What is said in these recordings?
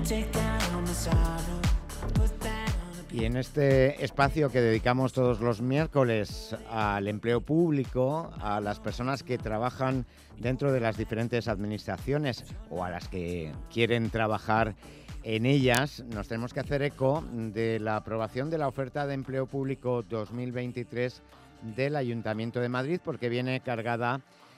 Y en este espacio que dedicamos todos los miércoles al empleo público, a las personas que trabajan dentro de las diferentes administraciones o a las que quieren trabajar en ellas, nos tenemos que hacer eco de la aprobación de la oferta de empleo público 2023 del Ayuntamiento de Madrid, porque viene cargada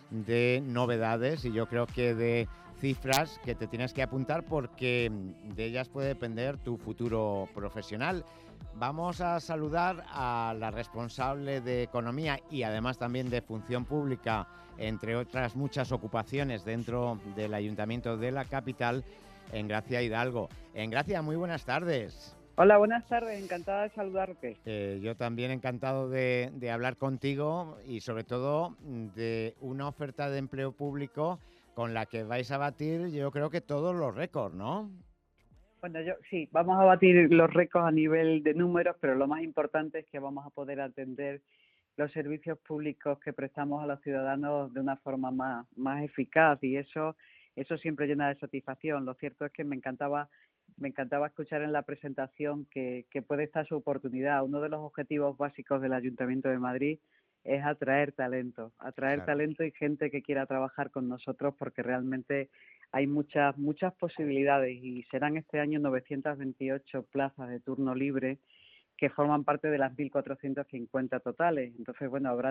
de novedades y yo creo que de cifras que te tienes que apuntar porque de ellas puede depender tu futuro profesional. Vamos a saludar a la responsable de Economía y además también de Función Pública, entre otras muchas ocupaciones dentro del Ayuntamiento de la capital, Engracia Hidalgo. Engracia, muy buenas tardes. Hola, buenas tardes, encantada de saludarte. Yo también encantado de hablar contigo y sobre todo de una oferta de empleo público con la que vais a batir yo creo que todos los récords, ¿no? Bueno, sí, vamos a batir los récords a nivel de números, pero lo más importante es que vamos a poder atender los servicios públicos que prestamos a los ciudadanos de una forma más eficaz y eso siempre llena de satisfacción. Lo cierto es que me encantaba escuchar en la presentación que puede estar su oportunidad. Uno de los objetivos básicos del Ayuntamiento de Madrid es atraer talento y gente que quiera trabajar con nosotros porque realmente hay muchas posibilidades y serán este año 928 plazas de turno libre que forman parte de las 1.450 totales. Entonces, bueno, habrá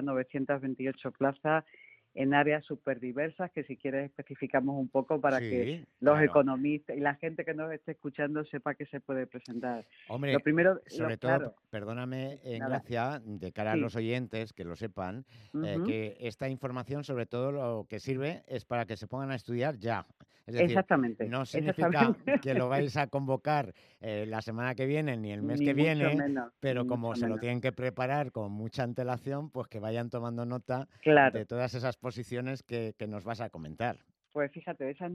928 plazas en áreas súper diversas que si quieres especificamos un poco para que los economistas y la gente que nos esté escuchando sepa que se puede presentar. Hombre, lo primero, sobre todo, perdóname, Engracia, de cara a los oyentes, que lo sepan, que esta información sobre todo lo que sirve es para que se pongan a estudiar ya. Es decir, no significa que lo vais a convocar la semana que viene ni el mes que viene, pero como se lo tienen que preparar con mucha antelación, pues que vayan tomando nota de todas esas posiciones que nos vas a comentar. Pues fíjate, esas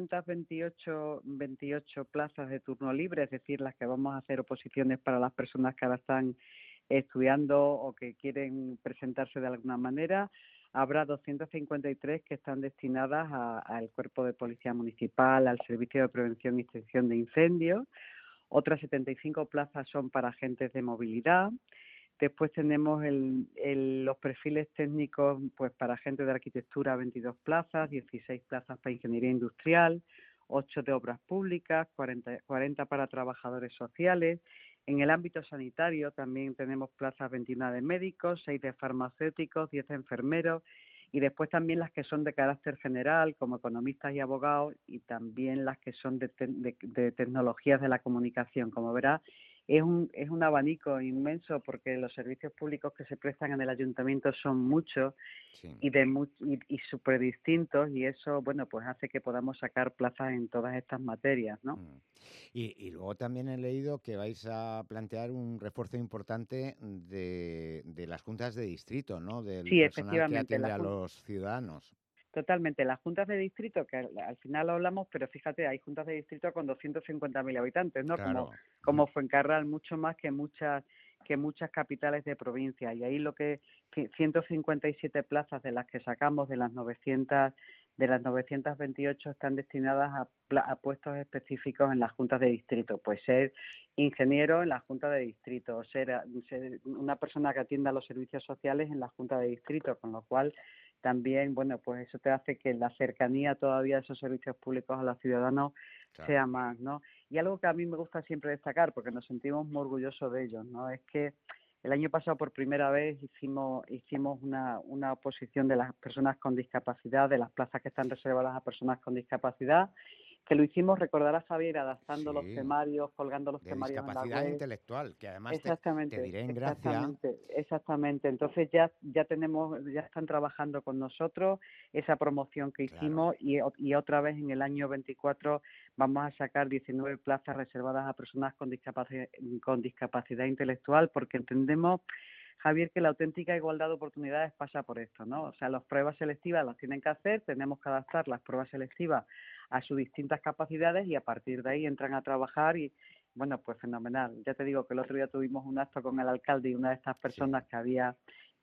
928 plazas de turno libre, es decir, las que vamos a hacer oposiciones para las personas que ahora están estudiando o que quieren presentarse de alguna manera, habrá 253 que están destinadas al Cuerpo de Policía Municipal, al Servicio de Prevención y Extinción de Incendios. Otras 75 plazas son para agentes de movilidad. Después tenemos los perfiles técnicos pues para agentes de arquitectura, 22 plazas, 16 plazas para ingeniería industrial, 8 de obras públicas, 40 para trabajadores sociales. En el ámbito sanitario también tenemos plazas 21 de médicos, 6 de farmacéuticos, 10 de enfermeros y después también las que son de carácter general como economistas y abogados y también las que son de tecnologías de la comunicación. Como verás, es un abanico inmenso porque los servicios públicos que se prestan en el ayuntamiento son muchos y súper distintos y eso, bueno, pues hace que podamos sacar plazas en todas estas materias, ¿no? Y luego también he leído que vais a plantear un refuerzo importante de las juntas de distrito, ¿no? Del personal que atiende a los ciudadanos. Totalmente. Las juntas de distrito, que al final lo hablamos, pero fíjate, hay juntas de distrito con 250.000 habitantes, ¿no? Claro. Como Fuencarral, mucho más que muchas capitales de provincia. Y ahí 157 plazas de las que sacamos de las 928 están destinadas a puestos específicos en las juntas de distrito. Pues ser ingeniero en la junta de distrito, ser una persona que atienda los servicios sociales en la junta de distrito, con lo cual también, bueno, pues eso te hace que la cercanía todavía de esos servicios públicos a los ciudadanos sea más, ¿no? Y algo que a mí me gusta siempre destacar, porque nos sentimos muy orgullosos de ellos, ¿no? Es que el año pasado por primera vez hicimos una oposición de las personas con discapacidad, de las plazas que están reservadas a personas con discapacidad, que lo hicimos, recordarás, Javier, adaptando los temarios, colgando los temarios en la web. Discapacidad intelectual, que además te diré en gracia. Exactamente. Entonces ya están trabajando con nosotros esa promoción que hicimos y otra vez en el año 24 vamos a sacar 19 plazas reservadas a personas con discapacidad intelectual porque entendemos, Javier, que la auténtica igualdad de oportunidades pasa por esto, ¿no? O sea, las pruebas selectivas las tienen que hacer, tenemos que adaptar las pruebas selectivas a sus distintas capacidades y a partir de ahí entran a trabajar y, bueno, pues fenomenal. Ya te digo que el otro día tuvimos un acto con el alcalde y una de estas personas que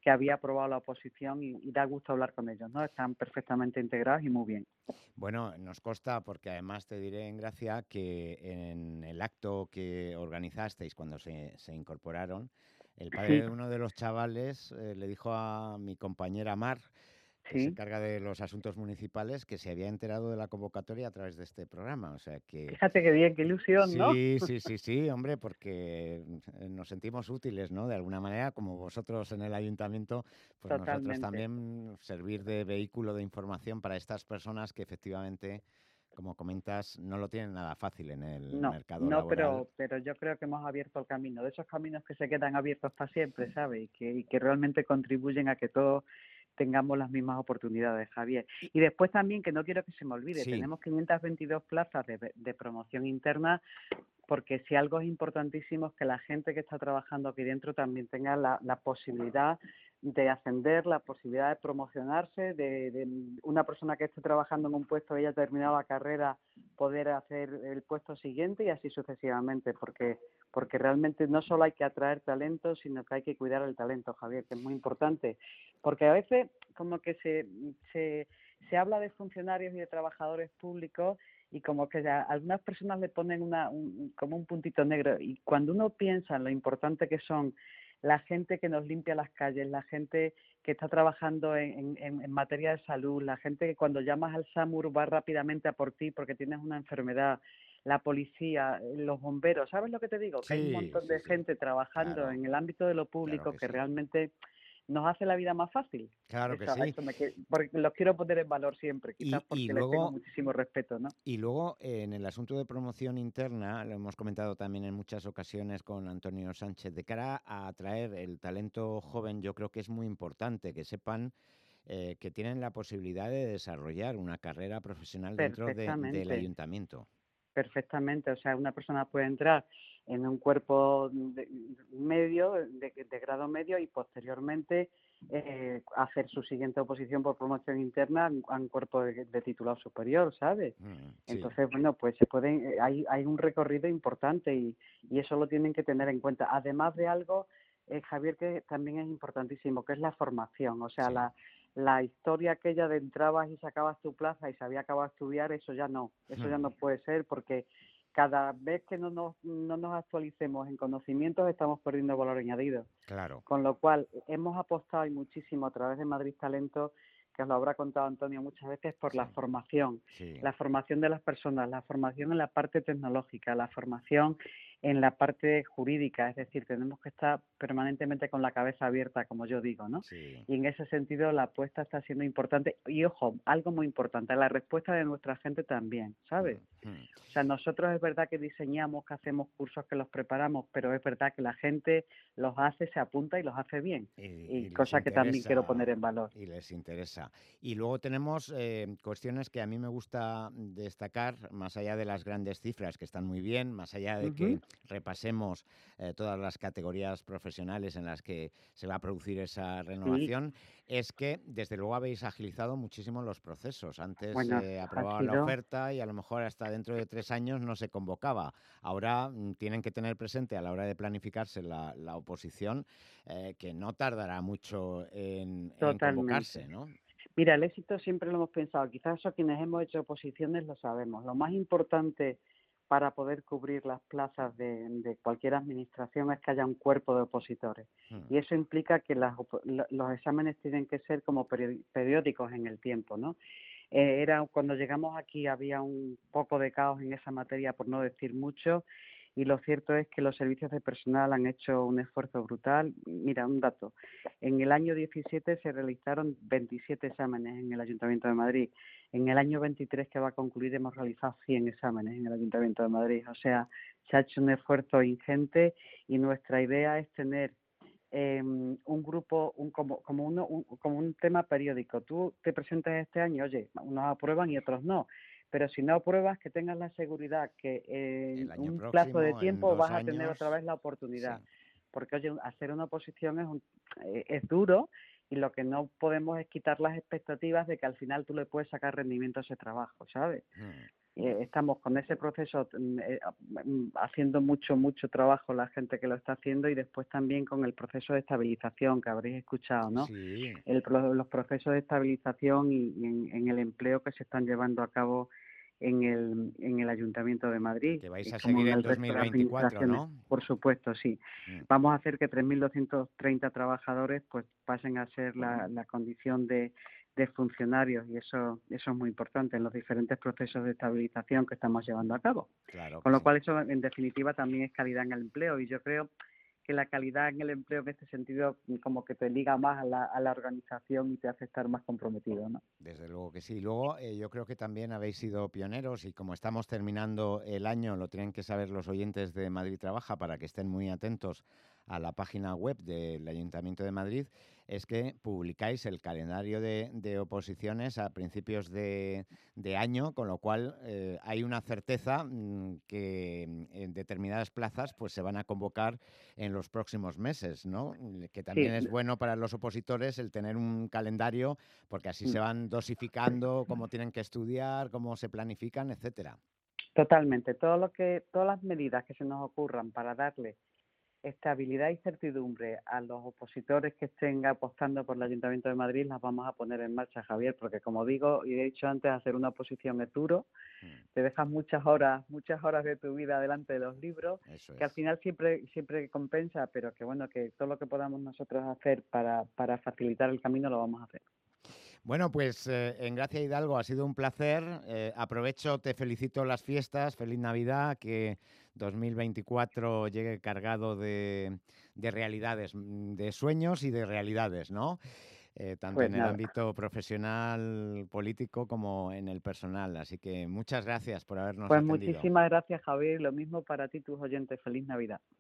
que había aprobado la oposición y da gusto hablar con ellos, ¿no? Están perfectamente integrados y muy bien. Bueno, nos consta, porque además te diré en gracia que en el acto que organizasteis cuando se incorporaron, el padre Sí, de uno de los chavales le dijo a mi compañera Mar, que se sí. encarga de los asuntos municipales, que se había enterado de la convocatoria a través de este programa. O sea que Fíjate qué bien, qué ilusión, ¿no? sí, sí, sí, sí, hombre, porque nos sentimos útiles, ¿no? De alguna manera, como vosotros en el ayuntamiento, pues nosotros Totalmente. también servir de vehículo de información para estas personas que efectivamente, como comentas, no lo tienen nada fácil en el No, mercado no, laboral. pero yo creo que hemos abierto el camino, de esos caminos que se quedan abiertos para siempre, ¿sabes? Y que realmente contribuyen a que todos tengamos las mismas oportunidades, Javier. Y- Y después también, que no quiero que se me olvide, sí, tenemos 522 plazas de promoción interna, porque si algo es importantísimo es que la gente que está trabajando aquí dentro también tenga la posibilidad de ascender, la posibilidad de promocionarse, de una persona que esté trabajando en un puesto y haya terminado la carrera, poder hacer el puesto siguiente y así sucesivamente, porque realmente no solo hay que atraer talento, sino que hay que cuidar el talento, Javier, que es muy importante, porque a veces como que se habla de funcionarios y de trabajadores públicos y como que a algunas personas le ponen como un puntito negro, y cuando uno piensa en lo importante que son la gente que nos limpia las calles, la gente que está trabajando en materia de salud, la gente que cuando llamas al SAMUR va rápidamente a por ti porque tienes una enfermedad, la policía, los bomberos, ¿sabes lo que te digo? Que hay un sí, montón sí, de sí, gente trabajando claro, en el ámbito de lo claro público que que sí, realmente nos hace la vida más fácil. claro que Eso, a sí. eso porque los quiero poner en valor siempre, quizás Y porque les tengo luego muchísimo respeto, ¿no? Y luego, en el asunto de promoción interna, lo hemos comentado también en muchas ocasiones con Antonio Sánchez, de cara a atraer el talento joven, yo creo que es muy importante que sepan que tienen la posibilidad de desarrollar una carrera profesional dentro del Perfectamente. ayuntamiento. Perfectamente, o sea, una persona puede entrar en un cuerpo medio, de grado medio, y posteriormente hacer su siguiente oposición por promoción interna a un cuerpo de titulado superior, ¿sabes? Sí, Entonces, bueno, pues se pueden, hay un recorrido importante y eso lo tienen que tener en cuenta. Además de algo, Javier, que también es importantísimo, que es la formación, o sea, sí. la historia aquella de entrabas y sacabas tu plaza y sabías acabado de estudiar, eso ya no puede ser, porque cada vez que no nos actualicemos en conocimientos estamos perdiendo valor añadido. Claro, Con lo cual, hemos apostado y muchísimo a través de Madrid Talento, que os lo habrá contado Antonio muchas veces, por sí, sí. la formación de las personas, la formación en la parte tecnológica, la formación en la parte jurídica, es decir, tenemos que estar permanentemente con la cabeza abierta, como yo digo, ¿no? Sí. Y en ese sentido la apuesta está siendo importante. Y ojo, algo muy importante, la respuesta de nuestra gente también, ¿sabes? O sea, nosotros es verdad que diseñamos, que hacemos cursos, que los preparamos, pero es verdad que la gente los hace, se apunta y los hace bien. Y Y les cosa que también quiero poner interesa, en valor. y les interesa. Y luego tenemos cuestiones que a mí me gusta destacar, más allá de las grandes cifras, que están muy bien, más allá de Ujú. que repasemos todas las categorías profesionales en las que se va a producir esa Sí, renovación, es que desde luego habéis agilizado muchísimo los procesos. Antes bueno, se ha aprobaba la sido oferta y a lo mejor hasta dentro de 3 años no se convocaba. Ahora tienen que tener presente a la hora de planificarse la oposición que no tardará mucho en totalmente. convocarse, ¿no? Mira, el éxito siempre lo hemos pensado, quizás eso quienes hemos hecho oposiciones lo sabemos. Lo más importante para poder cubrir las plazas de cualquier administración es que haya un cuerpo de opositores. Hmm, Y eso implica que los exámenes tienen que ser como periódicos en el tiempo, ¿no? Cuando llegamos aquí había un poco de caos en esa materia, por no decir mucho, y lo cierto es que los servicios de personal han hecho un esfuerzo brutal. Mira, un dato. En el año 17 se realizaron 27 exámenes en el Ayuntamiento de Madrid. En el año 23 que va a concluir hemos realizado 100 exámenes en el Ayuntamiento de Madrid. O sea, se ha hecho un esfuerzo ingente y nuestra idea es tener un grupo, como un tema periódico. Tú te presentas este año, oye, unos aprueban y otros no, pero si no apruebas, que tengas la seguridad que el en año un plazo de próximo, en tiempo dos vas a tener otra años, vez la oportunidad. sí. Porque, oye, hacer una oposición es duro y lo que no podemos es quitar las expectativas de que al final tú le puedes sacar rendimiento a ese trabajo, ¿sabes? Mm. Estamos con ese proceso haciendo mucho trabajo la gente que lo está haciendo y después también con el proceso de estabilización que habréis escuchado, ¿no? Sí, Los procesos de estabilización y en el empleo que se están llevando a cabo en el Ayuntamiento de Madrid, que vais a como seguir en en el resto de 2024, administraciones. ¿no? Por supuesto, sí. Mm. Vamos a hacer que 3.230 trabajadores pues pasen a ser la condición de funcionarios y eso es muy importante en los diferentes procesos de estabilización que estamos llevando a cabo. Claro Con que lo sí. cual eso en definitiva también es calidad en el empleo y yo creo que la calidad en el empleo en este sentido como que te liga más a la organización y te hace estar más comprometido, ¿no? Desde luego que sí. Luego, yo creo que también habéis sido pioneros y como estamos terminando el año, lo tienen que saber los oyentes de Madrid Trabaja para que estén muy atentos a la página web del Ayuntamiento de Madrid, es que publicáis el calendario de oposiciones a principios de año, con lo cual hay una certeza que en determinadas plazas pues se van a convocar en los próximos meses, ¿no? Que Sí, también es bueno para los opositores el tener un calendario porque así se van dosificando cómo tienen que estudiar, cómo se planifican, etcétera. totalmente. Todas las medidas que se nos ocurran para darle estabilidad y certidumbre a los opositores que estén apostando por el Ayuntamiento de Madrid las vamos a poner en marcha, Javier, porque como digo y he dicho antes, hacer una oposición es duro, Mm, te dejas muchas horas de tu vida delante de los libros, eso que al es. final siempre compensa, pero que bueno, que todo lo que podamos nosotros hacer para facilitar el camino lo vamos a hacer. Bueno, pues en Gracia Hidalgo ha sido un placer. Aprovecho, te felicito las fiestas, feliz Navidad, que 2024 llegue cargado de realidades, de sueños y de realidades, ¿no? Tanto Pues en el nada, ámbito profesional, político, como en el personal. Así que muchas gracias por habernos pues atendido. muchísimas gracias, Javier, lo mismo para ti, tus oyentes, feliz Navidad.